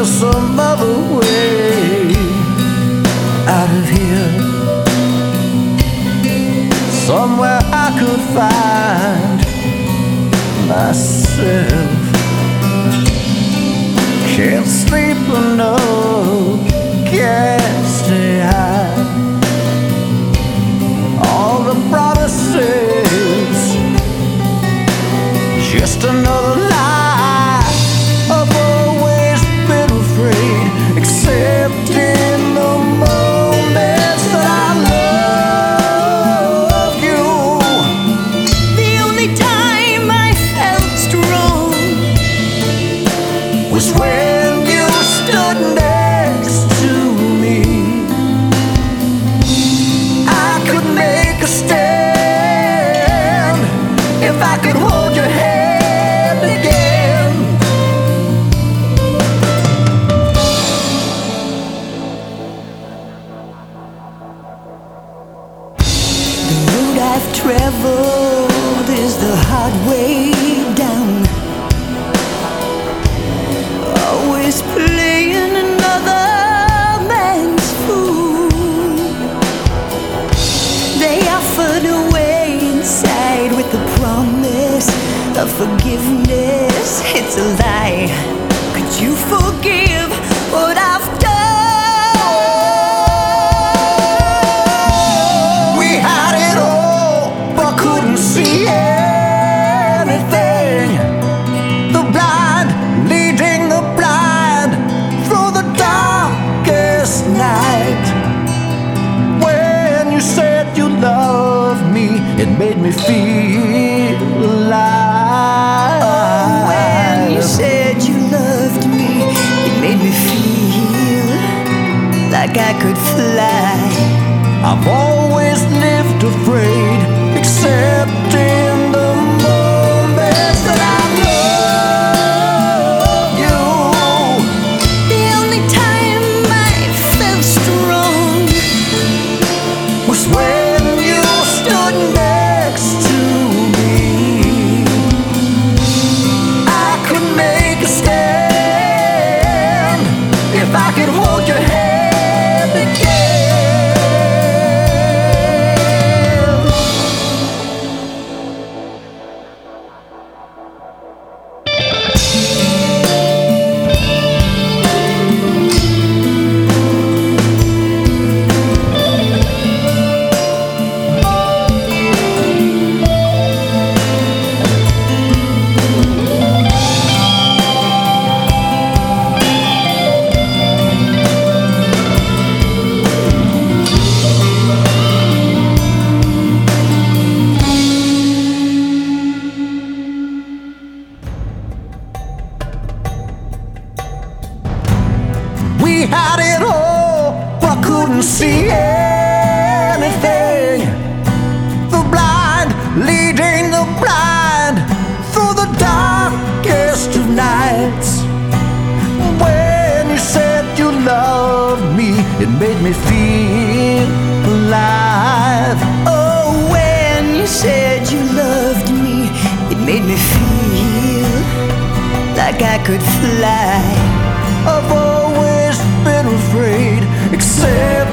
some other way out of here. Somewhere I could find myself. Can't sleep enough, can't stay high. All the promises, just another lie. I've always been afraid, except in the moments that I love you. The only time I felt strong Was when you stood next to me. I could make a stand if I could hold your hand again. The road I've traveled is the hard way down. Always playing another man's fool. They offered a way inside with the promise of forgiveness. It's a lie. Could you forgive what I've done? We had it all, but couldn't see anything. The blind leading the blind through the darkest night. When you said you loved me, it made me feel alive. When you said you loved me, it made me feel like I could fly. I've always lived afraid, except in the moments that I love you. The only time I felt strong Was when you stood next to me. I could make a stand if I could hold your hand again. We had it all, but couldn't see anything. The blind leading the blind through the darkest of nights. When you said you loved me, it made me feel alive. Oh, when you said you loved me, it made me feel like I could fly. I've always been afraid, except